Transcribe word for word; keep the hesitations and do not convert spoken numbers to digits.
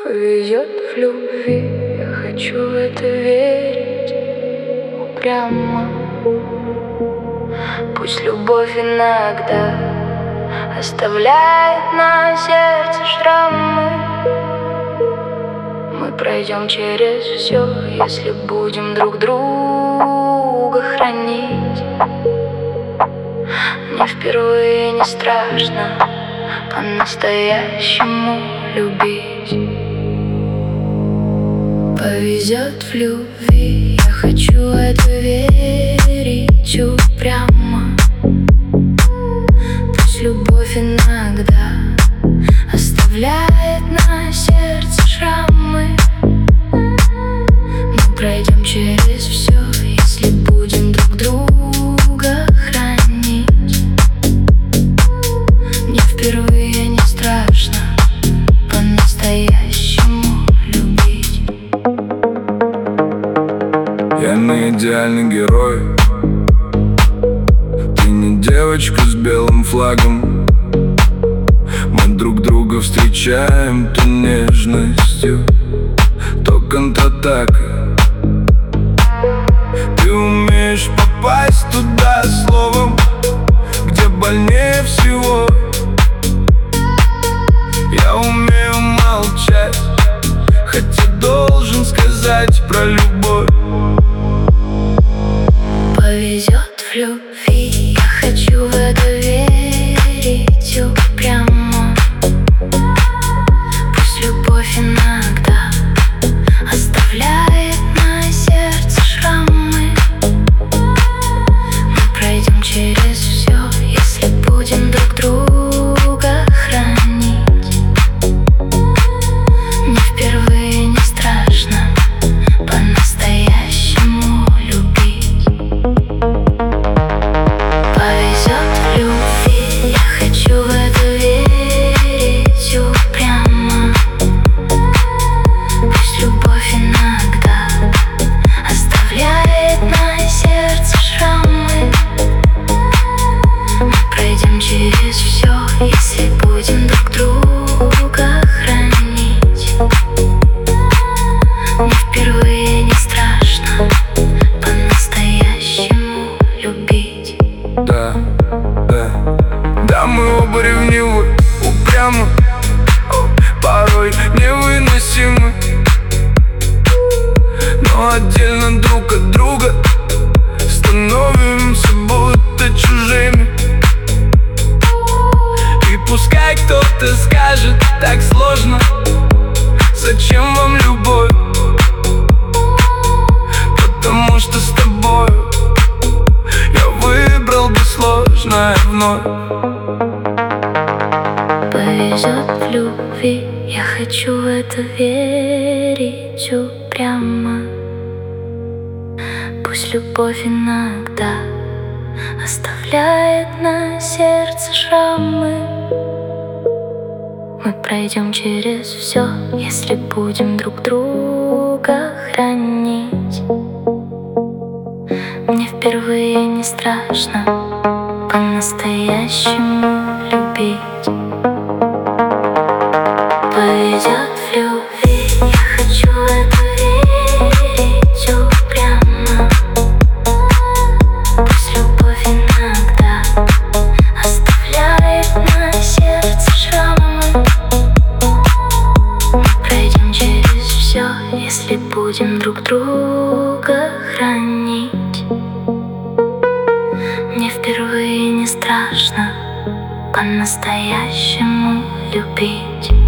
Повезет в любви, я хочу в это верить упрямо. Пусть любовь иногда оставляет на сердце шрамы. Мы пройдем через все, если будем друг друга хранить. Мне впервые не страшно по-настоящему любить. Повезет в любви, я хочу в это верить упрямо. Пусть любовь иногда оставляет на сердце шрамы. Мы пройдем через все, если будем друг друга хранить. Мне впервые не страшно по-настоящему любить. Я не идеальный герой, ты не девочка с белым флагом. Мы друг друга встречаем то нежностью, то контратакой. Ты умеешь попасть туда словом, где больнее всего. Я умею молчать, хотя должен сказать про любовь. Повезет в любви, я хочу в это верить упрямо. Пусть любовь иногда оставляет на сердце шрамы. Мы пройдем через все, если будем друг друга хранить. Мне впервые не страшно по-настоящему любить. Повезет в любви, я хочу в это верить упрямо. Пусть любовь иногда оставляет на сердце шрамы. Мы пройдем через все, если будем друг друга хранить. Мне впервые не страшно по-настоящему любить. Да, да, да, мы оба ревнивы, упрямы, порой невыносимы, но отдельно друг от друга становимся будто чужими. И пускай кто-то скажет, так сложно, зачем вам любовь? Потому что с тобою я выбрал бы сложное вновь. Повезет в любви, я хочу в это верить упрямо. Пусть любовь иногда оставляет на сердце шрамы. Мы пройдем через все, если будем друг друга хранить. Мне впервые не страшно по-настоящему любить. Повезет в любви, я хочу в это верить упрямо. Пусть любовь иногда оставляет на сердце шрамы. Мы пройдем через все, если будем друг друга хранить. Мне впервые не страшно по-настоящему любить.